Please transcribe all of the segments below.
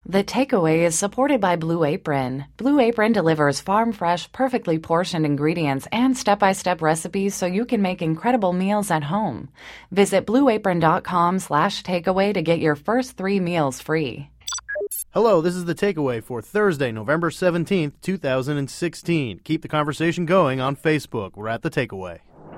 The Takeaway is supported by Blue Apron. Blue Apron delivers farm-fresh, perfectly portioned ingredients and step-by-step recipes so you can make incredible meals at home. Visit blueapron.com/takeaway to get your first 3 meals free. Hello, this is The Takeaway for Thursday, November 17th, 2016. Keep the conversation going on Facebook. We're at The Takeaway.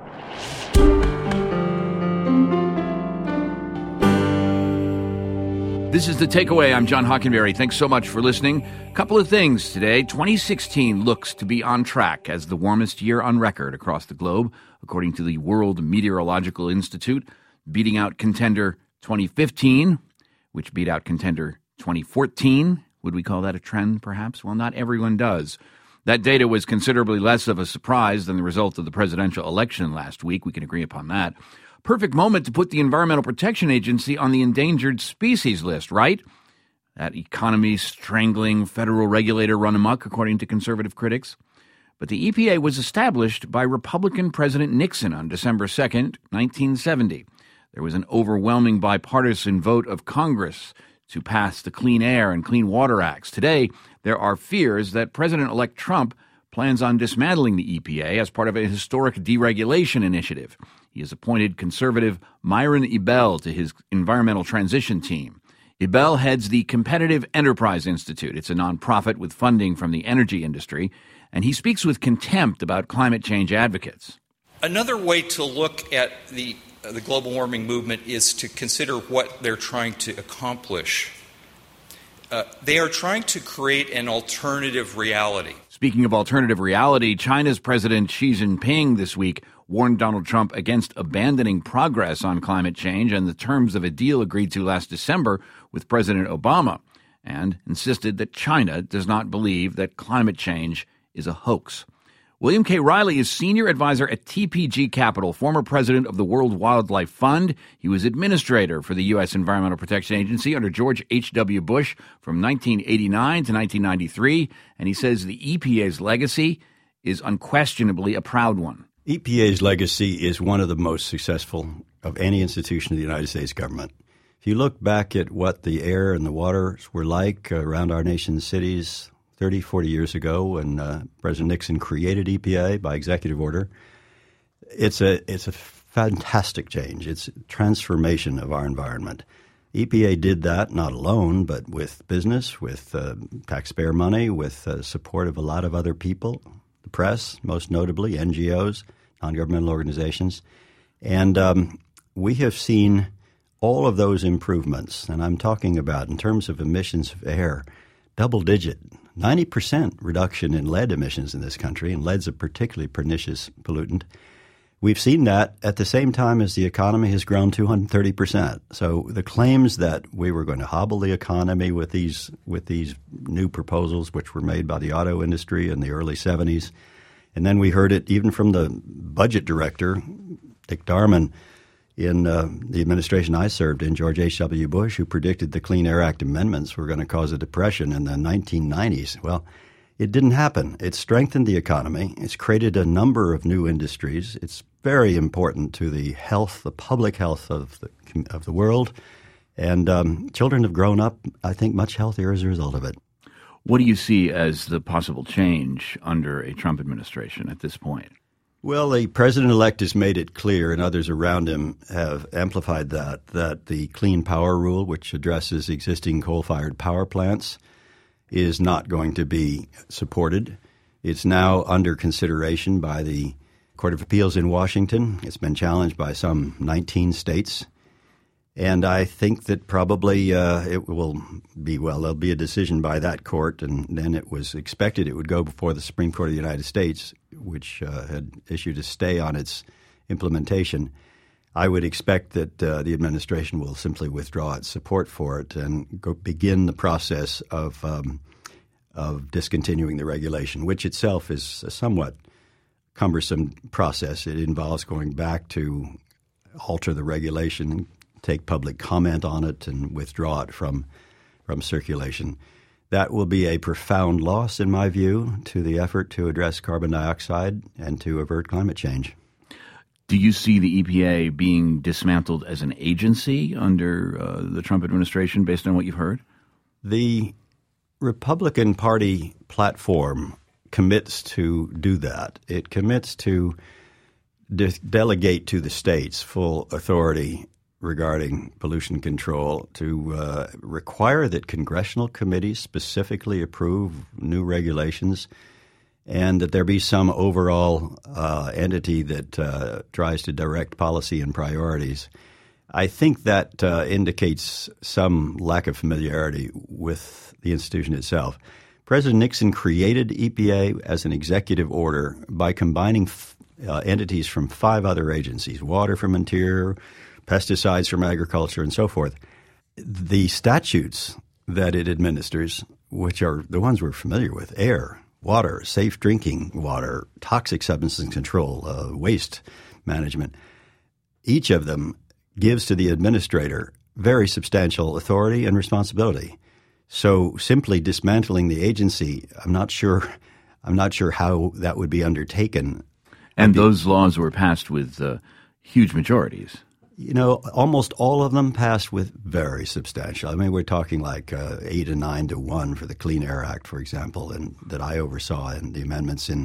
This is The Takeaway. I'm John Hockenberry. Thanks so much for listening. A couple of things today. 2016 looks to be on track as the warmest year on record across the globe, according to the World Meteorological Institute, beating out contender 2015, which beat out contender 2014. Would we call that a trend, perhaps? Well, not everyone does. That data was considerably less of a surprise than the result of the presidential election last week. We can agree upon that. Perfect moment to put the Environmental Protection Agency on the endangered species list, right? That economy-strangling federal regulator run amok, according to conservative critics. But the EPA was established by Republican President Nixon on December 2nd, 1970. There was an overwhelming bipartisan vote of Congress to pass the Clean Air and Clean Water Acts. Today, there are fears that President-elect Trump plans on dismantling the EPA as part of a historic deregulation initiative. He has appointed conservative Myron Ebell to his environmental transition team. Ebell heads the Competitive Enterprise Institute. It's a nonprofit with funding from the energy industry, and he speaks with contempt about climate change advocates. Another way to look at the global warming movement is to consider what they're trying to accomplish. They are trying to create an alternative reality. Speaking of alternative reality, China's President Xi Jinping this week warned Donald Trump against abandoning progress on climate change and the terms of a deal agreed to last December with President Obama, and insisted that China does not believe that climate change is a hoax. William K. Riley is senior advisor at TPG Capital, former president of the World Wildlife Fund. He was administrator for the U.S. Environmental Protection Agency under George H.W. Bush from 1989 to 1993, and he says the EPA's legacy is unquestionably a proud one. EPA's legacy is one of the most successful of any institution of the United States government. If you look back at what the air and the waters were like around our nation's cities 30, 40 years ago when President Nixon created EPA by executive order, it's a fantastic change. It's a transformation of our environment. EPA did that not alone, but with business, with taxpayer money, with support of a lot of other people, the press, most notably, NGOs, non-governmental organizations. And we have seen all of those improvements, and I'm talking about in terms of emissions of air, double-digit, 90% reduction in lead emissions in this country, and lead's a particularly pernicious pollutant. We've seen that at the same time as the economy has grown 230%. So the claims that we were going to hobble the economy with these new proposals, which were made by the auto industry in the early 70s, and then we heard it even from the budget director, Dick Darman, in the administration I served in, George H.W. Bush, who predicted the Clean Air Act amendments were going to cause a depression in the 1990s. Well, it didn't happen. It strengthened the economy. It's created a number of new industries. It's very important to the health, the public health of the world. And children have grown up, I think, much healthier as a result of it. What do you see as the possible change under a Trump administration at this point? Well, the president-elect has made it clear, and others around him have amplified that the Clean Power Rule, which addresses existing coal-fired power plants, is not going to be supported. It's now under consideration by the Court of Appeals in Washington. It's been challenged by some 19 states. And I think that probably it will be, there'll be a decision by that court, and then it was expected it would go before the Supreme Court of the United States, which had issued a stay on its implementation. I would expect that the administration will simply withdraw its support for it and begin the process of discontinuing the regulation, which itself is a somewhat cumbersome process. It involves going back to alter the regulation, take public comment on it, and withdraw it from circulation. That will be a profound loss, in my view, to the effort to address carbon dioxide and to avert climate change. Do you see the EPA being dismantled as an agency under the Trump administration based on what you've heard? The Republican Party platform commits to do that. It commits to delegate to the states full authority regarding pollution control, to require that congressional committees specifically approve new regulations, and that there be some overall entity that tries to direct policy and priorities. I think that indicates some lack of familiarity with the institution itself. President Nixon created EPA as an executive order by combining entities from 5 other agencies: water from Interior, pesticides from Agriculture, and so forth. The statutes that it administers, which are the ones we're familiar with: air, water, safe drinking water, toxic substances control, waste management, each of them gives to the administrator very substantial authority and responsibility. So simply dismantling the agency, I'm not sure how that would be undertaken. And those laws were passed with huge majorities. You know, almost all of them passed with very substantial. I mean, we're talking like 8 to 9 to 1 for the Clean Air Act, for example, and that I oversaw in the amendments in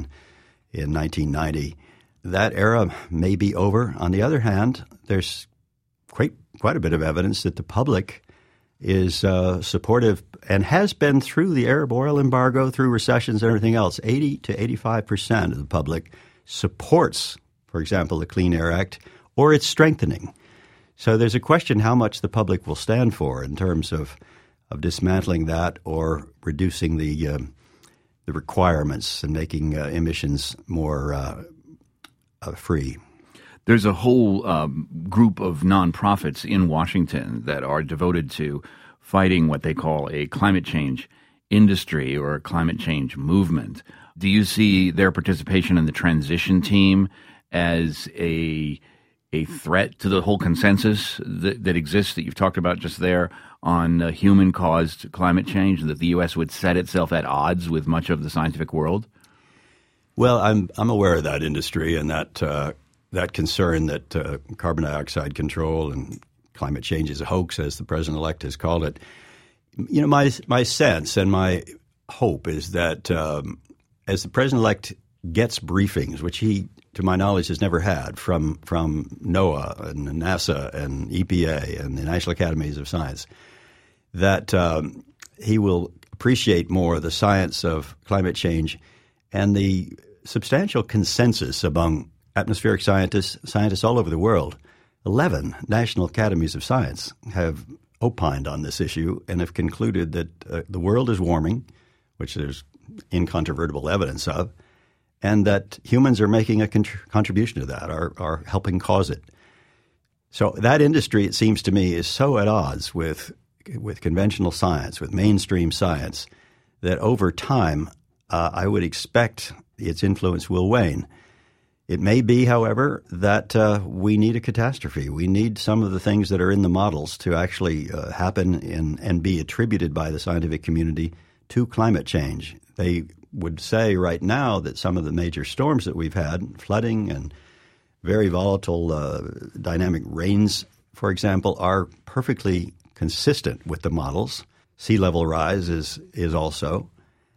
1990. That era may be over. On the other hand, there's quite a bit of evidence that the public is supportive and has been through the Arab oil embargo, through recessions and everything else. 80 to 85% of the public supports, for example, the Clean Air Act or its strengthening. So there's a question how much the public will stand for in terms of dismantling that or reducing the requirements and making emissions more free. There's a whole group of nonprofits in Washington that are devoted to fighting what they call a climate change industry or a climate change movement. Do you see their participation in the transition team as a threat to the whole consensus that exists that you've talked about just there on human-caused climate change, that the U.S. would set itself at odds with much of the scientific world? Well, I'm aware of that industry and that concern that carbon dioxide control and climate change is a hoax, as the president-elect has called it. You know, my sense and my hope is that as the president-elect gets briefings, which he, to my knowledge, has never had from NOAA and NASA and EPA and the National Academies of Science, that he will appreciate more the science of climate change and the substantial consensus among atmospheric scientists all over the world. 11 National Academies of Science have opined on this issue and have concluded that the world is warming, which there's incontrovertible evidence of, and that humans are making a contribution to that, are helping cause it. So that industry, it seems to me, is so at odds with conventional science, with mainstream science, that over time I would expect its influence will wane. It may be, however, that we need a catastrophe. We need some of the things that are in the models to actually happen and be attributed by the scientific community to climate change. They would say right now that some of the major storms that we've had, flooding and very volatile dynamic rains, for example, are perfectly consistent with the models. Sea level rise is also.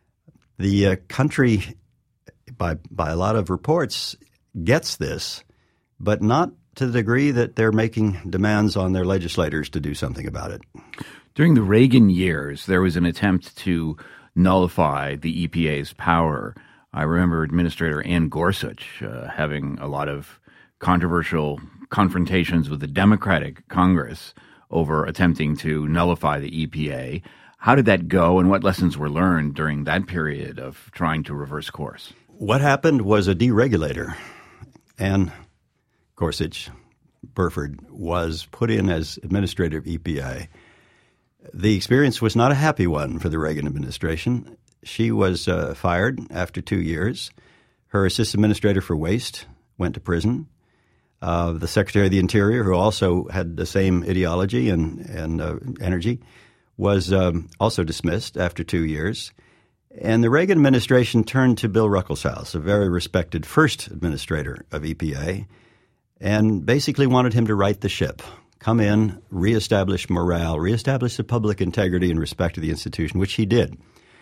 The country, by a lot of reports, gets this, but not to the degree that they're making demands on their legislators to do something about it. During the Reagan years, there was an attempt to nullify the EPA's power. I remember Administrator Ann Gorsuch having a lot of controversial confrontations with the Democratic Congress over attempting to nullify the EPA. How did that go, and what lessons were learned during that period of trying to reverse course? What happened was a deregulator. Ann Gorsuch Burford was put in as administrator of EPA. The experience was not a happy one for the Reagan administration. She was fired after 2 years. Her assistant administrator for waste went to prison. The Secretary of the Interior, who also had the same ideology and energy, was also dismissed after 2 years. And the Reagan administration turned to Bill Ruckelshaus, a very respected first administrator of EPA, and basically wanted him to right the ship, come in, reestablish morale, reestablish the public integrity and respect of the institution, which he did.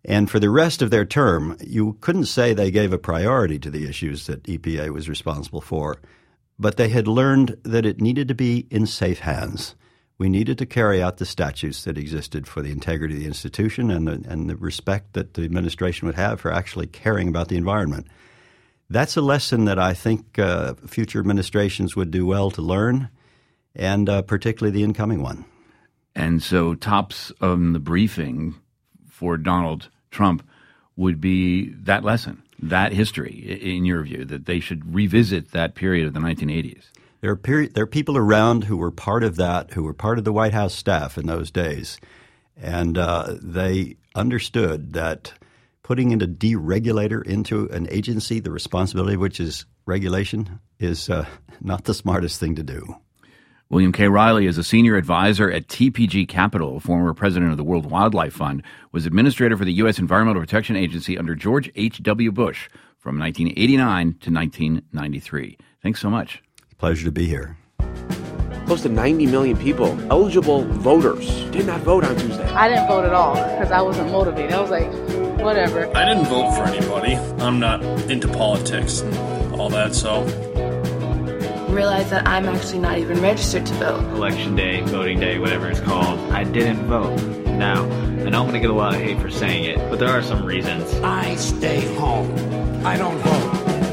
And for the rest of their term, you couldn't say they gave a priority to the issues that EPA was responsible for, but they had learned that it needed to be in safe hands. We needed to carry out the statutes that existed for the integrity of the institution and the respect that the administration would have for actually caring about the environment. That's a lesson that I think future administrations would do well to learn, and particularly the incoming one. And so tops of the briefing for Donald Trump would be that lesson, that history, in your view, that they should revisit that period of the 1980s. There are people around who were part of that, who were part of the White House staff in those days, and they understood that putting in a deregulator into an agency, the responsibility of which is regulation, is not the smartest thing to do. William K. Riley is a senior advisor at TPG Capital, former president of the World Wildlife Fund, was administrator for the U.S. Environmental Protection Agency under George H.W. Bush from 1989 to 1993. Thanks so much. Pleasure to be here. Close to 90 million people, eligible voters, did not vote on Tuesday. I didn't vote at all because I wasn't motivated. I was like, whatever. I didn't vote for anybody. I'm not into politics and all that, so. Realized that I'm actually not even registered to vote. Election day, voting day, whatever it's called. I didn't vote. Now, I know I'm going to get a lot of hate for saying it, but there are some reasons. I stay home. I don't vote.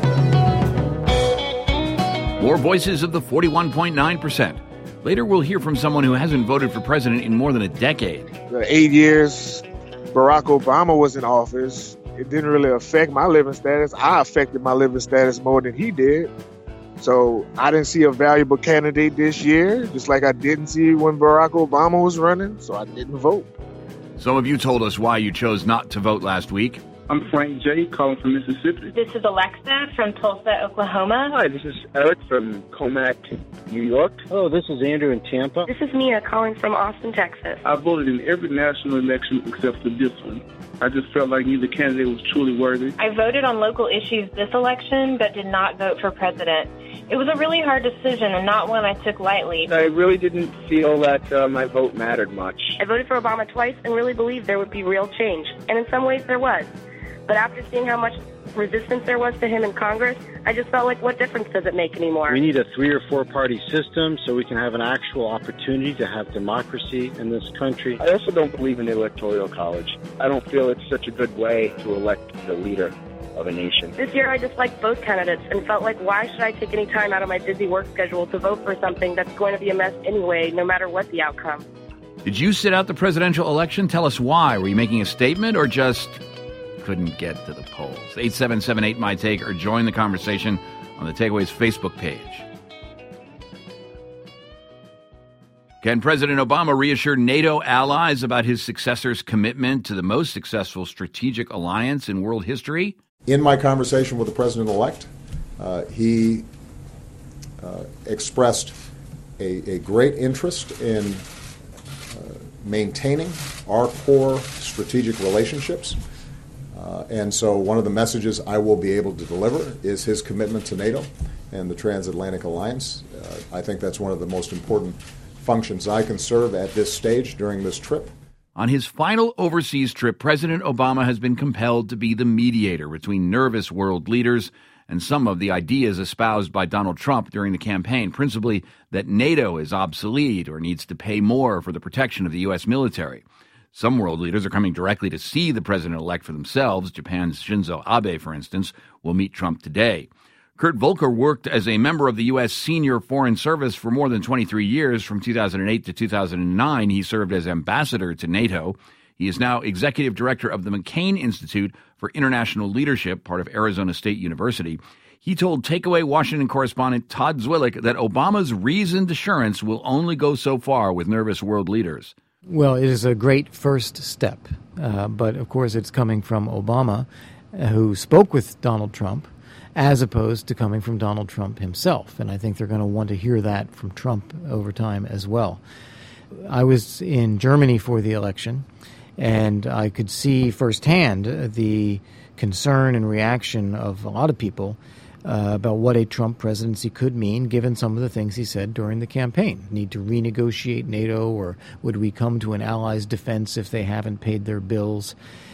More voices of the 41.9%. Later, we'll hear from someone who hasn't voted for president in more than a decade. The 8 years Barack Obama was in office, it didn't really affect my living status. I affected my living status more than he did. So I didn't see a valuable candidate this year, just like I didn't see when Barack Obama was running, so I didn't vote. Some of you told us why you chose not to vote last week. I'm Frank J., calling from Mississippi. This is Alexa from Tulsa, Oklahoma. Hi, this is Eric from Comac, New York. Hello, this is Andrew in Tampa. This is Mia calling from Austin, Texas. I voted in every national election except for this one. I just felt like neither candidate was truly worthy. I voted on local issues this election, but did not vote for president. It was a really hard decision and not one I took lightly. I really didn't feel that my vote mattered much. I voted for Obama twice and really believed there would be real change, and in some ways there was. But after seeing how much resistance there was to him in Congress, I just felt like, what difference does it make anymore? We need a 3 or 4 party system so we can have an actual opportunity to have democracy in this country. I also don't believe in the Electoral College. I don't feel it's such a good way to elect the leader of a nation. This year I disliked both candidates and felt like, why should I take any time out of my busy work schedule to vote for something that's going to be a mess anyway, no matter what the outcome? Did you sit out the presidential election? Tell us why. Were you making a statement or just couldn't get to the polls? 877-8-MY-TAKE or join the conversation on the Takeaways Facebook page. Can President Obama reassure NATO allies about his successor's commitment to the most successful strategic alliance in world history? In my conversation with the president-elect, he expressed a great interest in maintaining our core strategic relationships. And so one of the messages I will be able to deliver is his commitment to NATO and the Transatlantic Alliance. I think that's one of the most important functions I can serve at this stage during this trip. On his final overseas trip, President Obama has been compelled to be the mediator between nervous world leaders and some of the ideas espoused by Donald Trump during the campaign, principally that NATO is obsolete or needs to pay more for the protection of the U.S. military. Some world leaders are coming directly to see the president-elect for themselves. Japan's Shinzo Abe, for instance, will meet Trump today. Kurt Volker worked as a member of the U.S. Senior Foreign Service for more than 23 years. From 2008 to 2009, he served as ambassador to NATO. He is now executive director of the McCain Institute for International Leadership, part of Arizona State University. He told Takeaway Washington correspondent Todd Zwillich that Obama's reasoned assurance will only go so far with nervous world leaders. Well, it is a great first step, but of course it's coming from Obama, who spoke with Donald Trump, as opposed to coming from Donald Trump himself. And I think they're going to want to hear that from Trump over time as well. I was in Germany for the election, and I could see firsthand the concern and reaction of a lot of people about what a Trump presidency could mean, given some of the things he said during the campaign. Need to renegotiate NATO, or would we come to an ally's defense if they haven't paid their bills?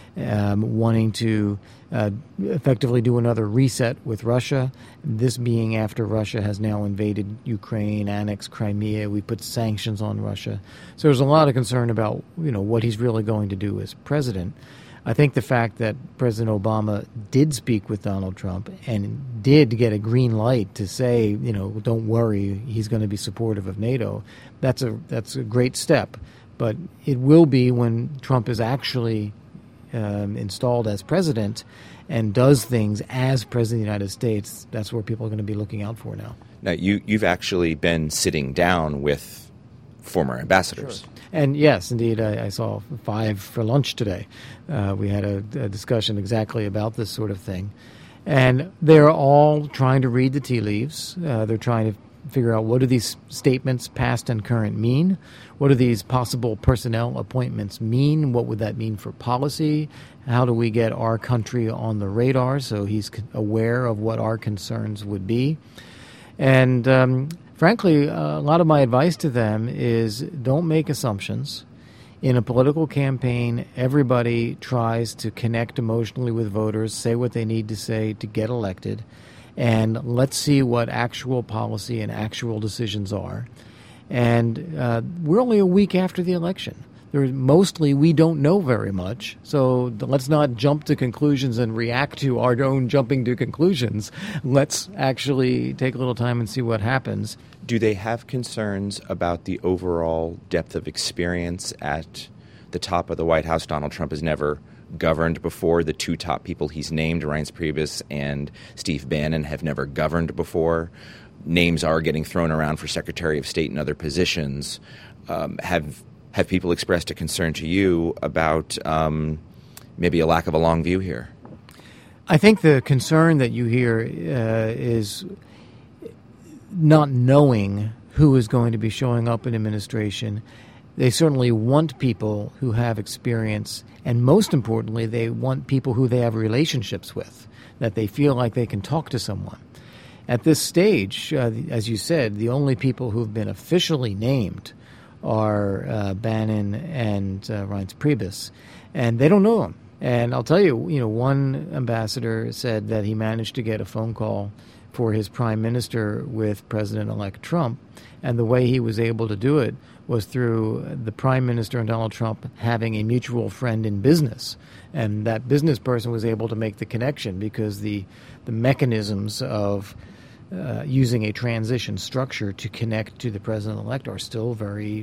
wanting to effectively do another reset with Russia, this being after Russia has now invaded Ukraine, annexed Crimea. We put sanctions on Russia. So there's a lot of concern about, what he's really going to do as president. I think the fact that President Obama did speak with Donald Trump and did get a green light to say, don't worry, he's going to be supportive of NATO, that's a great step. But it will be when Trump is actually installed as president and does things as president of the United States, that's where people are going to be looking out for now. Now, you've actually been sitting down with former ambassadors. Sure. And yes, indeed, I saw 5 for lunch today. We had a discussion exactly about this sort of thing. And they're all trying to read the tea leaves. They're trying to figure out, what do these statements, past and current, mean? What do these possible personnel appointments mean? What would that mean for policy? How do we get our country on the radar so he's aware of what our concerns would be? And frankly, a lot of my advice to them is don't make assumptions. In a political campaign, everybody tries to connect emotionally with voters, say what they need to say to get elected, and let's see what actual policy and actual decisions are. And we're only a week after the election. Mostly we don't know very much, so let's not jump to conclusions and react to our own jumping to conclusions. Let's actually take a little time and see what happens. Do they have concerns about the overall depth of experience at the top of the White House? Donald Trump has never governed before. The 2 top people he's named, Reince Priebus and Steve Bannon, have never governed before. Names are getting thrown around for Secretary of State and other positions. Have people expressed a concern to you about maybe a lack of a long view here? I think the concern that you hear is not knowing who is going to be showing up in administration. They certainly want people who have experience, and most importantly, they want people who they have relationships with, that they feel like they can talk to someone. At this stage, as you said, the only people who've been officially named are Bannon and Reince Priebus, and they don't know him. And I'll tell you, one ambassador said that he managed to get a phone call for his prime minister with President-elect Trump, and the way he was able to do it was through the prime minister and Donald Trump having a mutual friend in business. And that business person was able to make the connection because the mechanisms of using a transition structure to connect to the president-elect are still very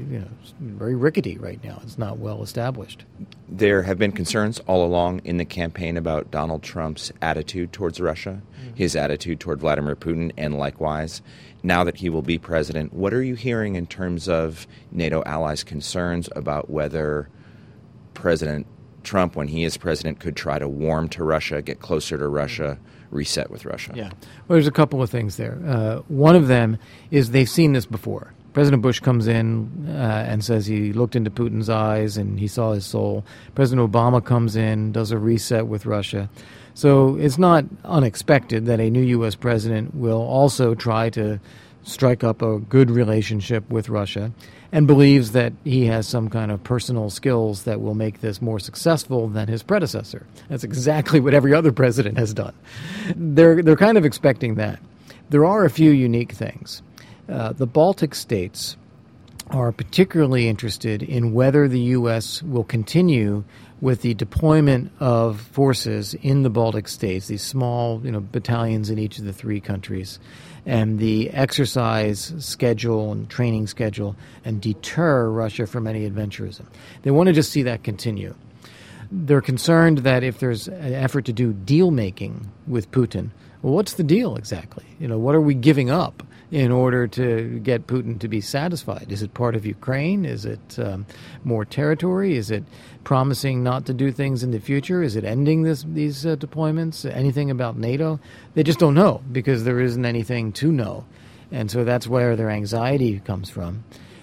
rickety right now. It's not well established. There have been concerns all along in the campaign about Donald Trump's attitude towards Russia, his attitude toward Vladimir Putin, and likewise. Now that he will be president, what are you hearing in terms of NATO allies' concerns about whether President Trump, when he is president, could try to warm to Russia, get closer to Russia, reset with Russia? Yeah. Well, there's a couple of things there. One of them is they've seen this before. President Bush comes in and says he looked into Putin's eyes and he saw his soul. President Obama comes in, does a reset with Russia. So it's not unexpected that a new U.S. president will also try to strike up a good relationship with Russia and believes that he has some kind of personal skills that will make this more successful than his predecessor. That's exactly what every other president has done. They're kind of expecting that. There are a few unique things. The Baltic states are particularly interested in whether the U.S. will continue with the deployment of forces in the Baltic states, these small battalions in each of the 3 countries, and the exercise schedule and training schedule, and deter Russia from any adventurism. They want to just see that continue. They're concerned that if there's an effort to do deal-making with Putin, well, what's the deal exactly? What are we giving up in order to get Putin to be satisfied? Is it part of Ukraine? Is it more territory? Is it promising not to do things in the future? Is it ending these deployments? Anything about NATO? They just don't know because there isn't anything to know. And so that's where their anxiety comes from.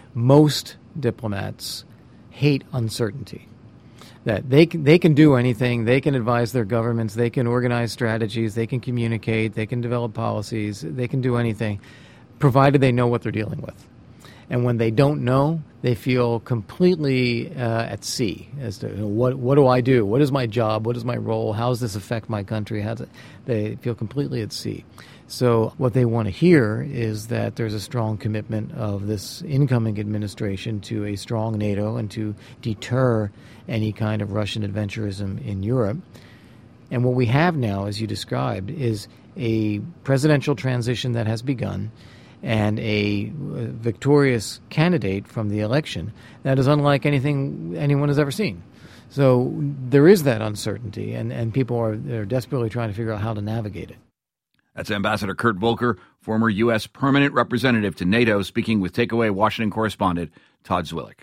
Most diplomats hate uncertainty. That they can do anything, they can advise their governments, they can organize strategies, they can communicate, they can develop policies, they can do anything, provided they know what they're dealing with. And when they don't know, they feel completely at sea as to what do I do? What is my job? What is my role? How does this affect my country? They feel completely at sea. So what they want to hear is that there's a strong commitment of this incoming administration to a strong NATO and to deter any kind of Russian adventurism in Europe. And what we have now, as you described, is a presidential transition that has begun and a victorious candidate from the election that is unlike anything anyone has ever seen. So there is that uncertainty, and people are desperately trying to figure out how to navigate it. That's Ambassador Kurt Volker, former U.S. permanent representative to NATO, speaking with Takeaway Washington correspondent Todd Zwillich.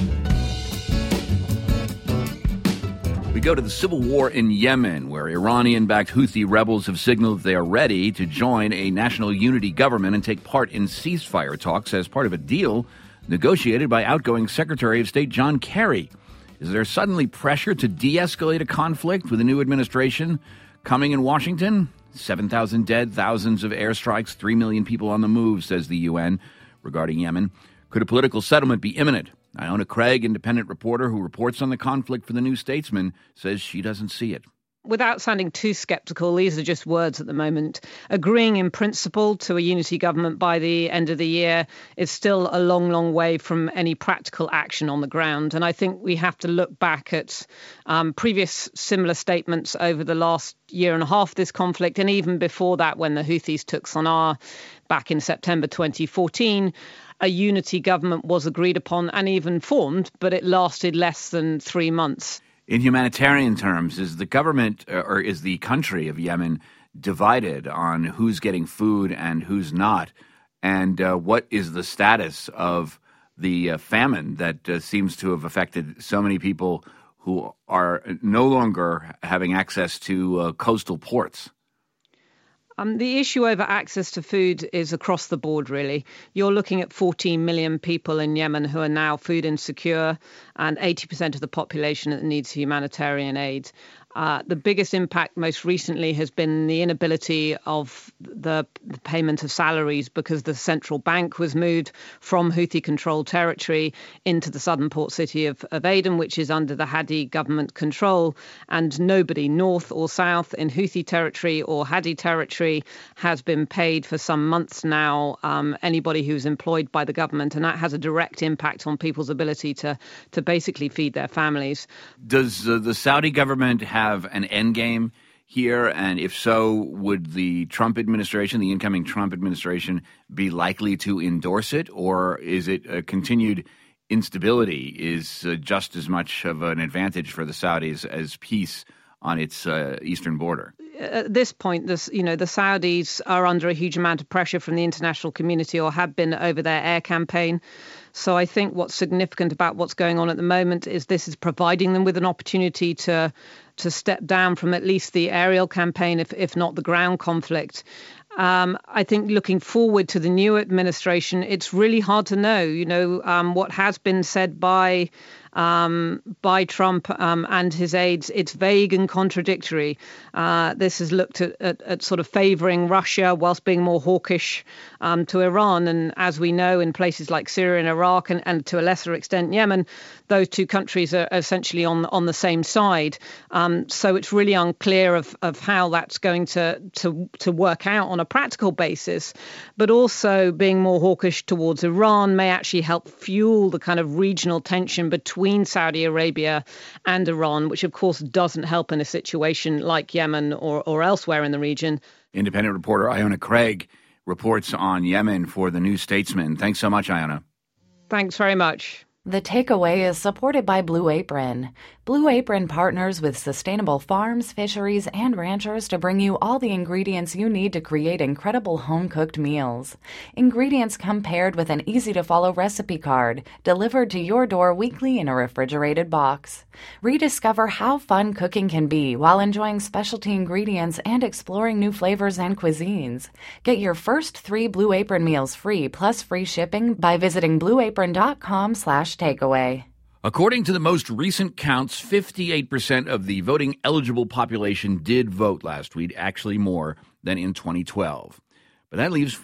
We go to the civil war in Yemen, where Iranian-backed Houthi rebels have signaled they are ready to join a national unity government and take part in ceasefire talks as part of a deal negotiated by outgoing Secretary of State John Kerry. Is there suddenly pressure to de-escalate a conflict with a new administration coming in Washington? 7,000 dead, thousands of airstrikes, 3 million people on the move, says the UN regarding Yemen. Could a political settlement be imminent? Iona Craig, independent reporter who reports on the conflict for The New Statesman, says she doesn't see it. Without sounding too skeptical, these are just words at the moment. Agreeing in principle to a unity government by the end of the year is still a long, long way from any practical action on the ground. And I think we have to look back at previous similar statements over the last year and a half of this conflict, and even before that, when the Houthis took Sana'a back in September 2014. A unity government was agreed upon and even formed, but it lasted less than 3 months. In humanitarian terms, is the government or is the country of Yemen divided on who's getting food and who's not? And what is the status of the famine that seems to have affected so many people who are no longer having access to coastal ports? The issue over access to food is across the board, really. You're looking at 14 million people in Yemen who are now food insecure, and 80% of the population that needs humanitarian aid. The biggest impact most recently has been the inability of the payment of salaries because the central bank was moved from Houthi-controlled territory into the southern port city of Aden, which is under the Hadi government control. And nobody north or south in Houthi territory or Hadi territory has been paid for some months now, anybody who's employed by the government. And that has a direct impact on people's ability to basically feed their families. Does the Saudi government have an end game here? And if so, would the Trump administration, the incoming Trump administration, be likely to endorse it? Or is it a continued instability is just as much of an advantage for the Saudis as peace on its eastern border? At this point, the Saudis are under a huge amount of pressure from the international community, or have been, over their air campaign. So I think what's significant about what's going on at the moment is this is providing them with an opportunity to step down from at least the aerial campaign, if not the ground conflict. I think looking forward to the new administration, it's really hard to know, what has been said by Trump and his aides. It's vague and contradictory. This has looked at sort of favouring Russia whilst being more hawkish to Iran. And as we know, in places like Syria and Iraq, and to a lesser extent Yemen, those two countries are essentially on the same side. So it's really unclear of how that's going to work out on a practical basis. But also being more hawkish towards Iran may actually help fuel the kind of regional tension between Saudi Arabia and Iran, which of course doesn't help in a situation like Yemen or elsewhere in the region. Independent reporter Iona Craig reports on Yemen for The New Statesman. Thanks so much, Iona. Thanks very much. The Takeaway is supported by Blue Apron. Blue Apron partners with sustainable farms, fisheries, and ranchers to bring you all the ingredients you need to create incredible home-cooked meals. Ingredients come paired with an easy-to-follow recipe card, delivered to your door weekly in a refrigerated box. Rediscover how fun cooking can be while enjoying specialty ingredients and exploring new flavors and cuisines. Get your first 3 Blue Apron meals free plus free shipping by visiting blueapron.com/takeaway. According to the most recent counts, 58% of the voting-eligible population did vote last week, actually more than in 2012. But that leaves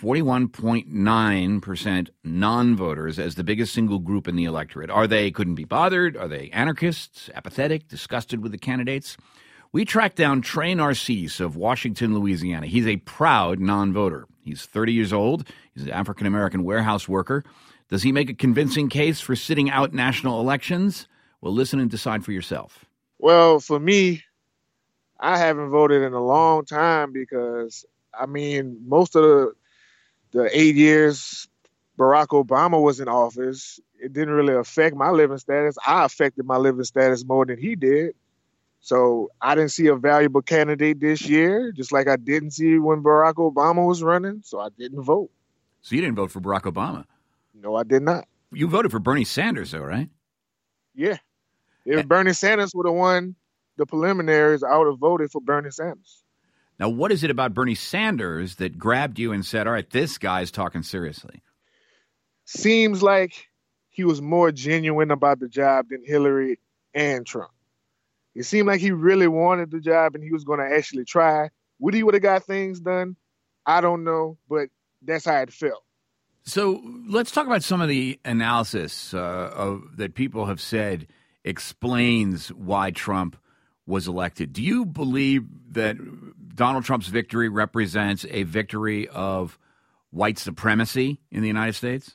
41.9% non-voters as the biggest single group in the electorate. Are they couldn't be bothered? Are they anarchists, apathetic, disgusted with the candidates? We tracked down Trey Narcisse of Washington, Louisiana. He's a proud non-voter. He's 30 years old. He's an African-American warehouse worker. Does he make a convincing case for sitting out national elections? Well, listen and decide for yourself. Well, for me, I haven't voted in a long time because, most of the 8 years Barack Obama was in office, it didn't really affect my living status. I affected my living status more than he did. So I didn't see a valuable candidate this year, just like I didn't see when Barack Obama was running, so I didn't vote. So you didn't vote for Barack Obama? No, I did not. You voted for Bernie Sanders, though, right? Yeah. If Bernie Sanders would have won the preliminaries, I would have voted for Bernie Sanders. Now, what is it about Bernie Sanders that grabbed you and said, all right, this guy's talking seriously? Seems like he was more genuine about the job than Hillary and Trump. It seemed like he really wanted the job and he was going to actually try. Would he would have got things done? I don't know, but that's how it felt. So let's talk about some of the analysis that people have said explains why Trump was elected. Do you believe that Donald Trump's victory represents a victory of white supremacy in the United States?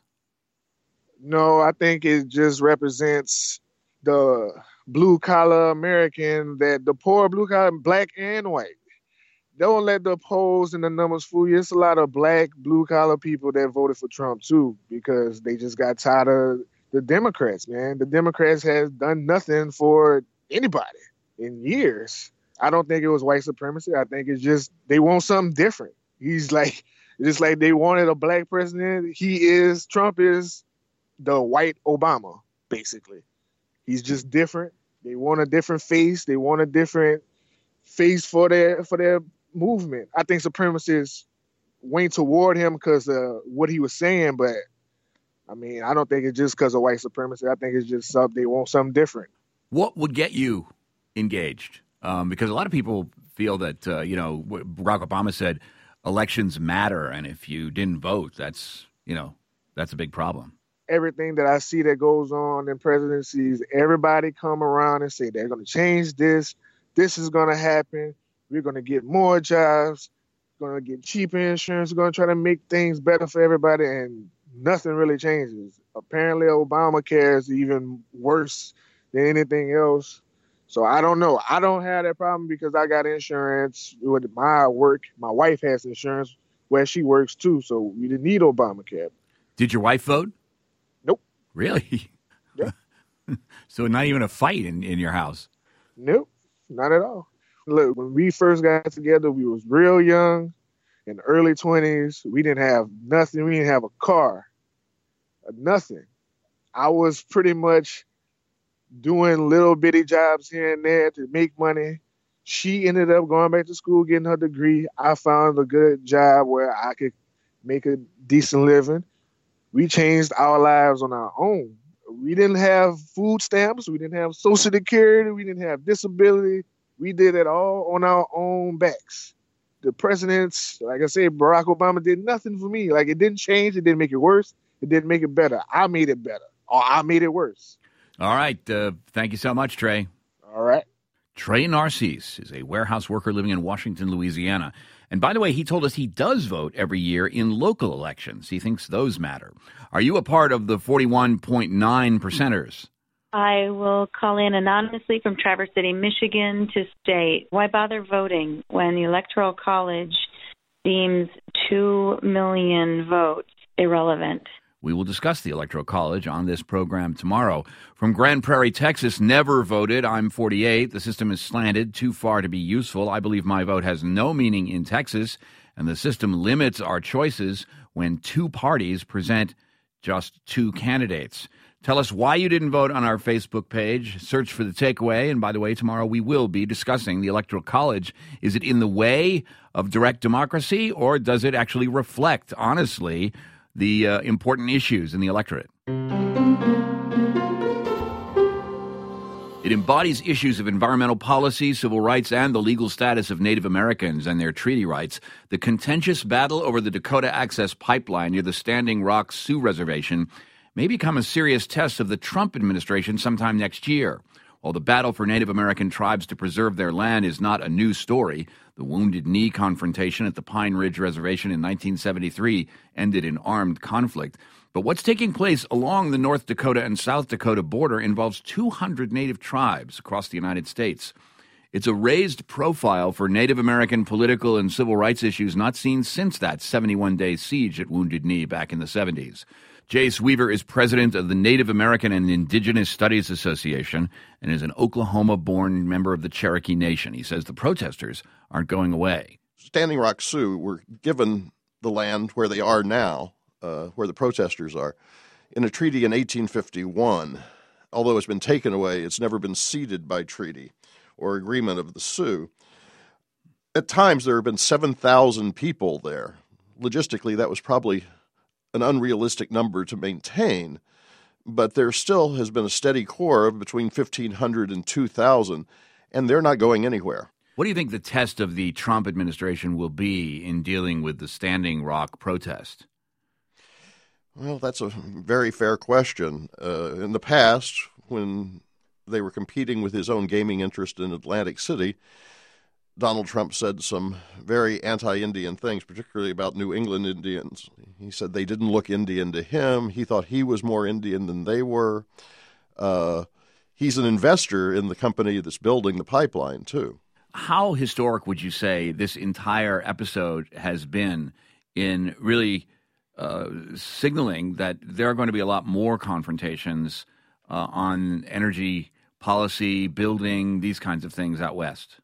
No, I think it just represents the blue-collar American, that the poor blue-collar, black and white. Don't let the polls and the numbers fool you. It's a lot of black, blue-collar people that voted for Trump, too, because they just got tired of the Democrats, man. The Democrats has done nothing for anybody in years. I don't think it was white supremacy. I think it's just they want something different. He's like, just like they wanted a black president. Trump is the white Obama, basically. He's just different. They want a different face. They want a different face for their movement. I think supremacists went toward him because of what he was saying, but I don't think it's just because of white supremacy. I think it's just they want something different. What would get you engaged? Because a lot of people feel that, Barack Obama said elections matter, and if you didn't vote, that's a big problem. Everything that I see that goes on in presidencies, everybody come around and say they're going to change this. This is going to happen. We're going to get more jobs. We're going to get cheaper insurance. We're going to try to make things better for everybody, and nothing really changes. Apparently, Obamacare is even worse than anything else. So I don't know. I don't have that problem because I got insurance with my work. My wife has insurance where she works, too, so we didn't need Obamacare. Did your wife vote? Nope. Really? Yeah. So not even a fight in your house? Nope, not at all. Look, when we first got together, we was real young, in the early 20s. We didn't have nothing. We didn't have a car, nothing. I was pretty much doing little bitty jobs here and there to make money. She ended up going back to school, getting her degree. I found a good job where I could make a decent living. We changed our lives on our own. We didn't have food stamps. We didn't have Social Security. We didn't have disability. We did it all on our own backs. The presidents, like I said, Barack Obama did nothing for me. Like, it didn't change. It didn't make it worse. It didn't make it better. I made it better, or I made it worse. All right. Thank you so much, Trey. All right. Trey Narcisse is a warehouse worker living in Washington, Louisiana. And by the way, he told us he does vote every year in local elections. He thinks those matter. Are you a part of the 41.9%ers? I will call in anonymously from Traverse City, Michigan to state, why bother voting when the Electoral College deems 2 million votes irrelevant? We will discuss the Electoral College on this program tomorrow. From Grand Prairie, Texas, never voted. I'm 48. The system is slanted, too far to be useful. I believe my vote has no meaning in Texas, and the system limits our choices when two parties present just two candidates. Tell us why you didn't vote on our Facebook page. Search for The Takeaway. And by the way, tomorrow we will be discussing the Electoral College. Is it in the way of direct democracy, or does it actually reflect, honestly, the important issues in the electorate? It embodies issues of environmental policy, civil rights, and the legal status of Native Americans and their treaty rights. The contentious battle over the Dakota Access Pipeline near the Standing Rock Sioux Reservation may become a serious test of the Trump administration sometime next year. While the battle for Native American tribes to preserve their land is not a new story, the Wounded Knee confrontation at the Pine Ridge Reservation in 1973 ended in armed conflict. But what's taking place along the North Dakota and South Dakota border involves 200 Native tribes across the United States. It's a raised profile for Native American political and civil rights issues not seen since that 71-day siege at Wounded Knee back in the 70s. Jace Weaver is president of the Native American and Indigenous Studies Association and is an Oklahoma-born member of the Cherokee Nation. He says the protesters aren't going away. Standing Rock Sioux were given the land where they are now, where the protesters are, in a treaty in 1851. Although it's been taken away, it's never been ceded by treaty or agreement of the Sioux. At times, there have been 7,000 people there. Logistically, that was probably an unrealistic number to maintain, but there still has been a steady core of between 1,500 and 2,000, and they're not going anywhere. What do you think the test of the Trump administration will be in dealing with the Standing Rock protest? Well, that's a very fair question. In the past, when they were competing with his own gaming interest in Atlantic City, Donald Trump said some very anti-Indian things, particularly about New England Indians. He said they didn't look Indian to him. He thought he was more Indian than they were. He's an investor in the company that's building the pipeline, too. How historic would you say this entire episode has been in really signaling that there are going to be a lot more confrontations on energy policy, building, these kinds of things out west?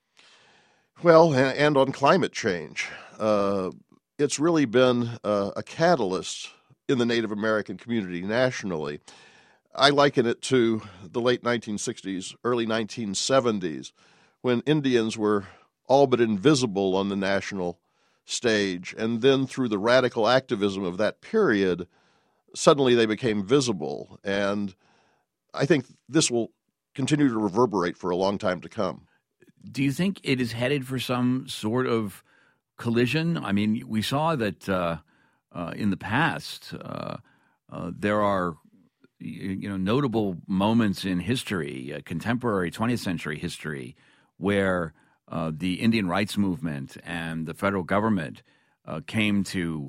Well, and on climate change. It's really been a catalyst in the Native American community nationally. I liken it to the late 1960s, early 1970s, when Indians were all but invisible on the national stage. And then through the radical activism of that period, suddenly they became visible. And I think this will continue to reverberate for a long time to come. Do you think it is headed for some sort of collision? I mean, we saw that in the past there are notable moments in history, contemporary 20th century history, where the Indian rights movement and the federal government came to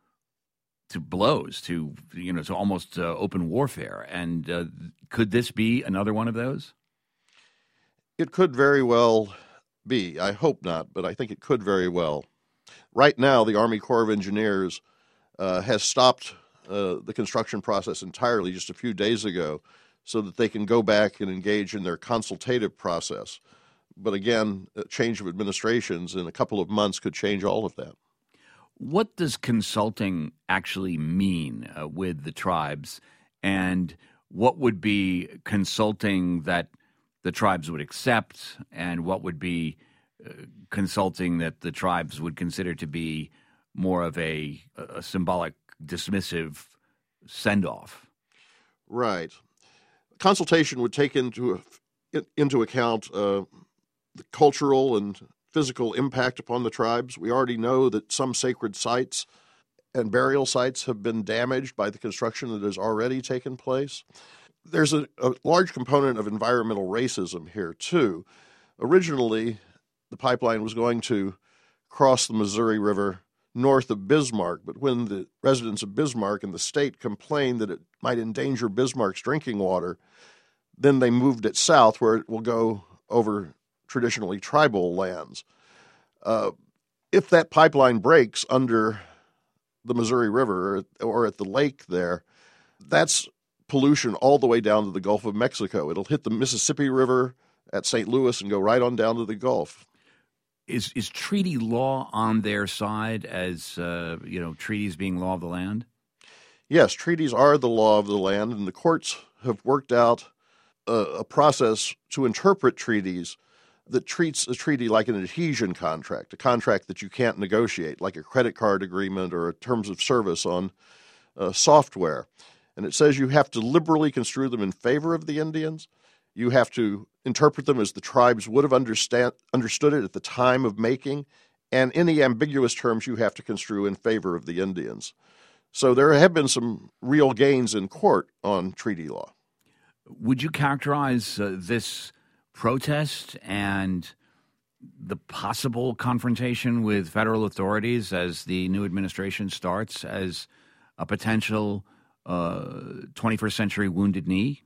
blows, to almost open warfare. And could this be another one of those? It could very well be. I hope not, but I think it could very well. Right now, the Army Corps of Engineers has stopped the construction process entirely just a few days ago so that they can go back and engage in their consultative process. But again, a change of administrations in a couple of months could change all of that. What does consulting actually mean with the tribes, and what would be consulting that the tribes would accept, and what would be consulting that the tribes would consider to be more of a symbolic, dismissive send-off? Right. Consultation would take into account the cultural and physical impact upon the tribes. We already know that some sacred sites and burial sites have been damaged by the construction that has already taken place. There's a large component of environmental racism here, too. Originally, the pipeline was going to cross the Missouri River north of Bismarck, but when the residents of Bismarck and the state complained that it might endanger Bismarck's drinking water, then they moved it south where it will go over traditionally tribal lands. If that pipeline breaks under the Missouri River or at the lake there, that's pollution all the way down to the Gulf of Mexico. It'll hit the Mississippi River at St. Louis and go right on down to the Gulf. Is treaty law on their side as, treaties being law of the land? Yes, treaties are the law of the land, and the courts have worked out a process to interpret treaties that treats a treaty like an adhesion contract, a contract that you can't negotiate, like a credit card agreement or a terms of service on software. And it says you have to liberally construe them in favor of the Indians You have to interpret them as the tribes would have understood it at the time of making, and any ambiguous terms you have to construe in favor of the Indians. So there have been some real gains in court on treaty law. Would you characterize this protest and the possible confrontation with federal authorities as the new administration starts as a potential 21st century Wounded Knee?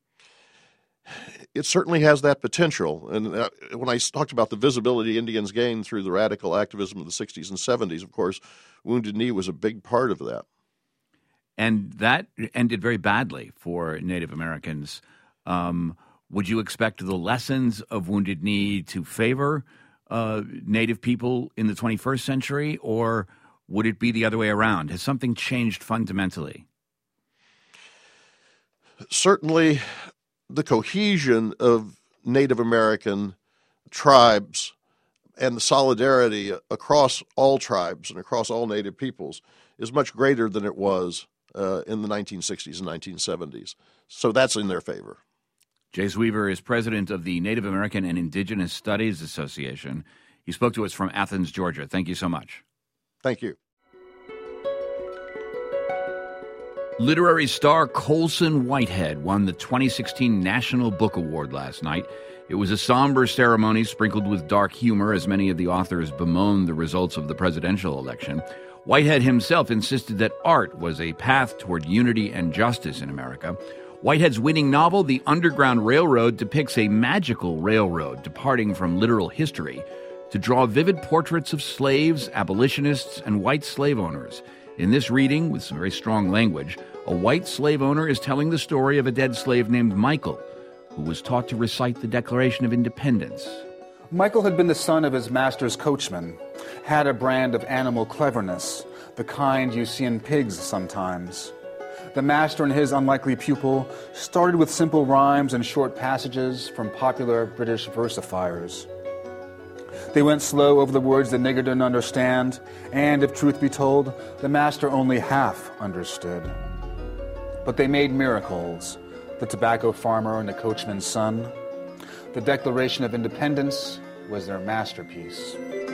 It certainly has that potential. And when I talked about the visibility Indians gained through the radical activism of the 60s and 70s, of course, Wounded Knee was a big part of that. And that ended very badly for Native Americans. Would you expect the lessons of Wounded Knee to favor Native people in the 21st century, or would it be the other way around? Has something changed fundamentally? Certainly, the cohesion of Native American tribes and the solidarity across all tribes and across all Native peoples is much greater than it was in the 1960s and 1970s. So that's in their favor. Jace Weaver is president of the Native American and Indigenous Studies Association. He spoke to us from Athens, Georgia. Thank you so much. Thank you. Literary star Colson Whitehead won the 2016 National Book Award last night. It was a somber ceremony sprinkled with dark humor as many of the authors bemoaned the results of the presidential election. Whitehead himself insisted that art was a path toward unity and justice in America. Whitehead's winning novel, The Underground Railroad, depicts a magical railroad departing from literal history to draw vivid portraits of slaves, abolitionists, and white slave owners. In this reading, with some very strong language, a white slave owner is telling the story of a dead slave named Michael, who was taught to recite the Declaration of Independence. Michael had been the son of his master's coachman, had a brand of animal cleverness, the kind you see in pigs sometimes. The master and his unlikely pupil started with simple rhymes and short passages from popular British versifiers. They went slow over the words the nigger didn't understand, and, if truth be told, the master only half understood. But they made miracles, the tobacco farmer and the coachman's son. The Declaration of Independence was their masterpiece.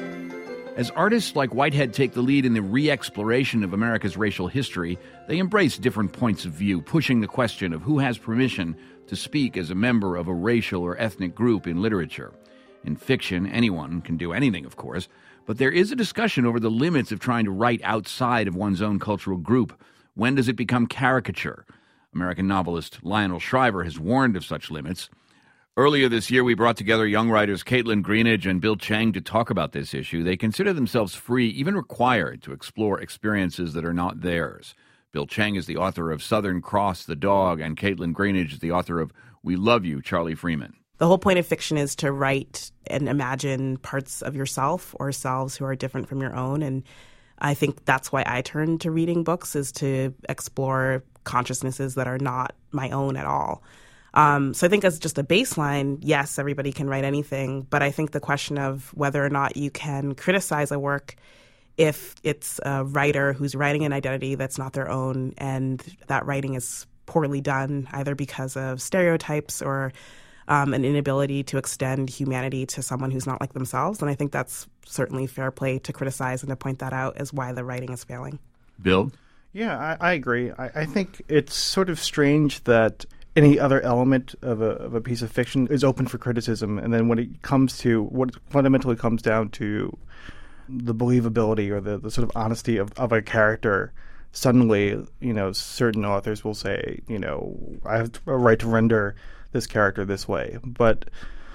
As artists like Whitehead take the lead in the re-exploration of America's racial history, they embrace different points of view, pushing the question of who has permission to speak as a member of a racial or ethnic group in literature. In fiction, anyone can do anything, of course, but there is a discussion over the limits of trying to write outside of one's own cultural group. When does it become caricature? American novelist Lionel Shriver has warned of such limits. Earlier this year, we brought together young writers Caitlin Greenidge and Bill Chang to talk about this issue. They consider themselves free, even required, to explore experiences that are not theirs. Bill Chang is the author of Southern Cross the Dog, and Caitlin Greenidge is the author of We Love You, Charlie Freeman. The whole point of fiction is to write and imagine parts of yourself or selves who are different from your own. And I think that's why I turn to reading books, is to explore consciousnesses that are not my own at all. So I think as just a baseline, yes, everybody can write anything. But I think the question of whether or not you can criticize a work if it's a writer who's writing an identity that's not their own, and that writing is poorly done, either because of stereotypes or an inability to extend humanity to someone who's not like themselves. And I think that's certainly fair play to criticize and to point that out as why the writing is failing. Bill? Yeah, I agree. I think it's sort of strange that any other element of a piece of fiction is open for criticism, and then when it comes to what fundamentally comes down to the believability or the sort of honesty of a character, suddenly, certain authors will say, I have a right to render this character this way. But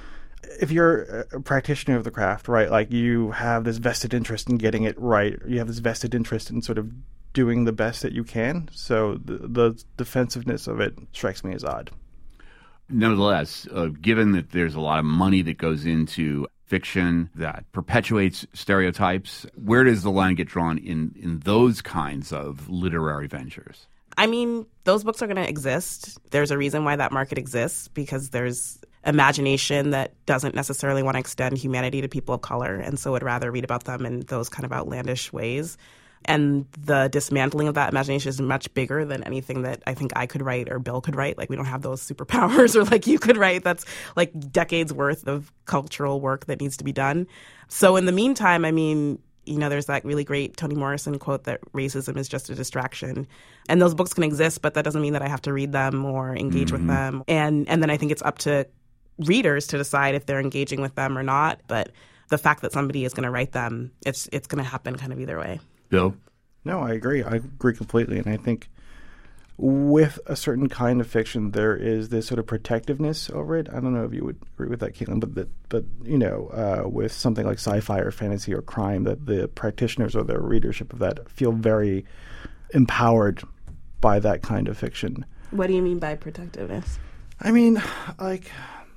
if you're a practitioner of the craft, right, like you have this vested interest in getting it right, you have this vested interest in sort of doing the best that you can. So the defensiveness of it strikes me as odd. Nevertheless, given that there's a lot of money that goes into fiction that perpetuates stereotypes, where does the line get drawn in those kinds of literary ventures? I mean, those books are going to exist. There's a reason why that market exists, because there's imagination that doesn't necessarily want to extend humanity to people of color, and so would rather read about them in those kind of outlandish ways. And the dismantling of that imagination is much bigger than anything that I think I could write or Bill could write. Like, we don't have those superpowers or like you could write. That's like decades worth of cultural work that needs to be done. So in the meantime, I mean, you know, there's that really great Toni Morrison quote that racism is just a distraction. And those books can exist, but that doesn't mean that I have to read them or engage with them. And then I think it's up to readers to decide if they're engaging with them or not. But the fact that somebody is going to write them, it's going to happen kind of either way. Bill? No, I agree. I agree completely. And I think with a certain kind of fiction, there is this sort of protectiveness over it. I don't know if you would agree with that, Caitlin, but you know, with something like sci-fi or fantasy or crime, that the practitioners or the readership of that feel very empowered by that kind of fiction. What do you mean by protectiveness? I mean, like,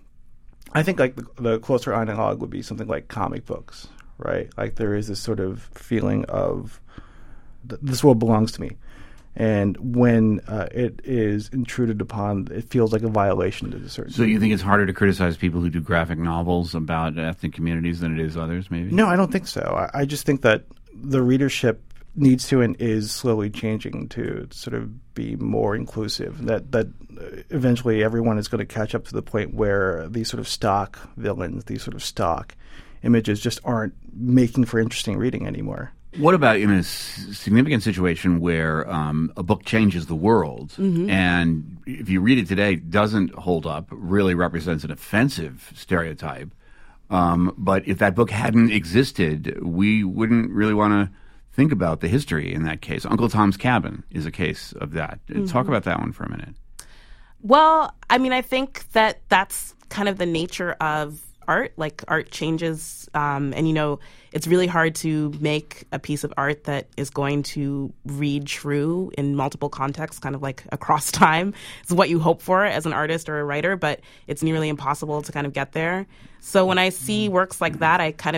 I think like the closer analog would be something like comic books, right? Like, there is this sort of feeling of this world belongs to me. And when it is intruded upon, it feels like a violation to a certain So you think it's harder to criticize people who do graphic novels about ethnic communities than it is others, maybe? No, I don't think so. I just think that the readership needs to and is slowly changing to sort of be more inclusive, that eventually everyone is going to catch up to the point where these sort of stock villains, these sort of stock images just aren't making for interesting reading anymore. What about in a significant situation where a book changes the world and if you read it today, doesn't hold up, really represents an offensive stereotype, but if that book hadn't existed, we wouldn't really want to think about the history in that case. Uncle Tom's Cabin is a case of that. Talk about that one for a minute. Well, I mean, I think that that's kind of the nature of art. Like, art changes, and, you know, it's really hard to make a piece of art that is going to read true in multiple contexts, kind of like across time. It's what you hope for as an artist or a writer, but it's nearly impossible to kind of get there. So when I see works like that,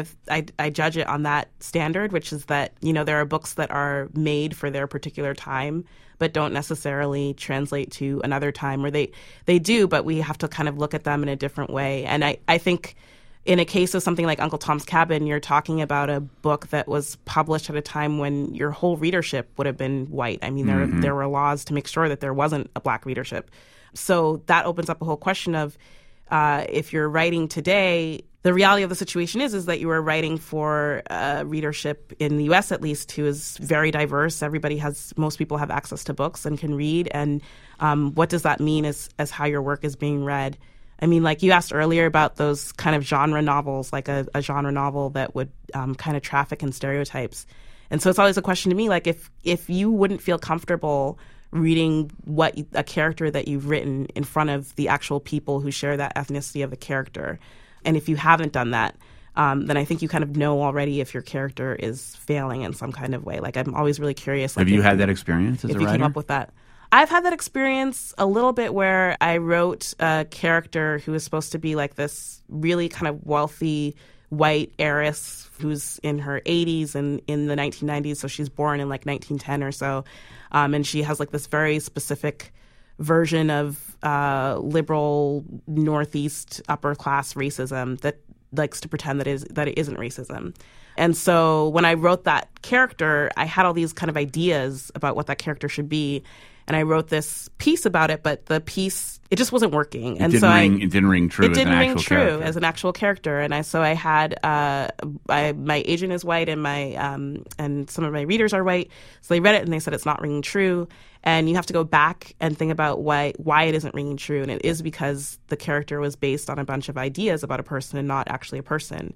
I judge it on that standard, which is that, you know, there are books that are made for their particular time, but don't necessarily translate to another time, or they do, but we have to kind of look at them in a different way. And I think in a case of something like Uncle Tom's Cabin, you're talking about a book that was published at a time when your whole readership would have been white. I mean, there were laws to make sure that there wasn't a black readership. So that opens up a whole question of if you're writing today, the reality of the situation is that you are writing for readership in the U.S. at least who is very diverse. Most people have access to books and can read. And what does that mean as how your work is being read? I mean, like you asked earlier about those kind of genre novels, like a genre novel that would kind of traffic in stereotypes. And so it's always a question to me, like if you wouldn't feel comfortable reading a character that you've written in front of the actual people who share that ethnicity of the character, and if you haven't done that, then I think you kind of know already if your character is failing in some kind of way. Like, I'm always really curious. Have you had that experience as a writer? If you came up with that. I've had that experience a little bit where I wrote a character who was supposed to be like this really kind of wealthy white heiress who's in her 80s and in the 1990s. So she's born in like 1910 or so. And she has like this very specific version of liberal Northeast upper class racism that likes to pretend that it isn't racism. And so when I wrote that character, I had all these kind of ideas about what that character should be. And I wrote this piece about it, but the piece, it just wasn't working. It didn't ring true as an actual character. It didn't ring true as an actual character. And I had my agent is white and and some of my readers are white. So they read it and they said it's not ringing true. And you have to go back and think about why it isn't ringing true. And it is because the character was based on a bunch of ideas about a person and not actually a person.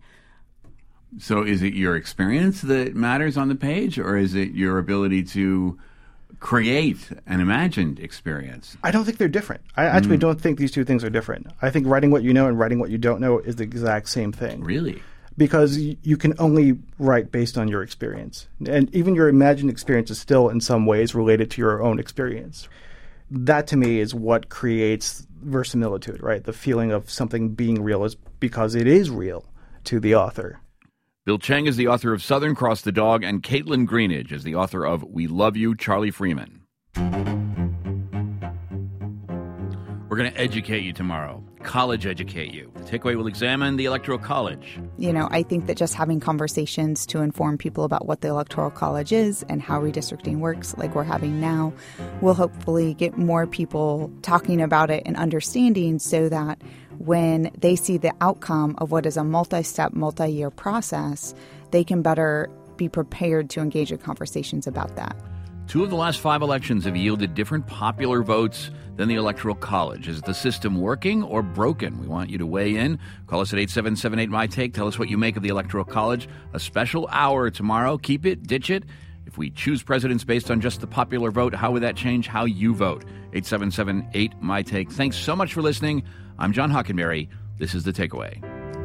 So is it your experience that matters on the page, or is it your ability to create an imagined experience? I don't think they're different. I actually don't think these two things are different. I think writing what you know and writing what you don't know is the exact same thing. Really? Because you can only write based on your experience. And even your imagined experience is still in some ways related to your own experience. That to me is what creates verisimilitude, right? The feeling of something being real is because it is real to the author. Bill Cheng is the author of Southern Cross the Dog, and Caitlin Greenidge is the author of We Love You, Charlie Freeman. We're going to educate you tomorrow. college educate you? The Takeaway will examine the Electoral College. I think that just having conversations to inform people about what the Electoral College is and how redistricting works, like we're having now, will hopefully get more people talking about it and understanding, so that when they see the outcome of what is a multi-step, multi-year process, they can better be prepared to engage in conversations about that. 2 of the last 5 elections have yielded different popular votes than the Electoral College. Is the system working or broken? We want you to weigh in. Call us at 877-8MY-TAKE. Tell us what you make of the Electoral College. A special hour tomorrow. Keep it, ditch it. If we choose presidents based on just the popular vote, how would that change how you vote? 877-8MY-TAKE. Thanks so much for listening. I'm John Hockenberry. This is The Takeaway.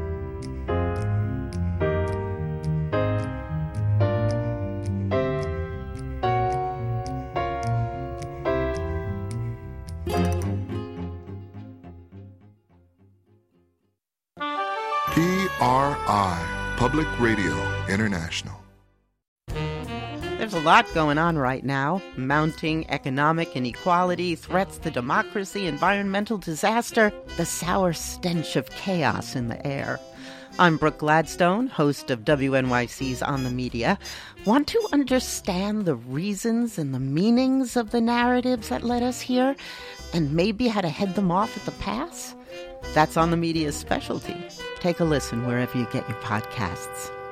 PRI, Public Radio International. There's a lot going on right now. Mounting economic inequality, threats to democracy, environmental disaster, the sour stench of chaos in the air. I'm Brooke Gladstone, host of WNYC's On the Media. Want to understand the reasons and the meanings of the narratives that led us here, and maybe how to head them off at the pass? That's On the Media's specialty. Take a listen wherever you get your podcasts.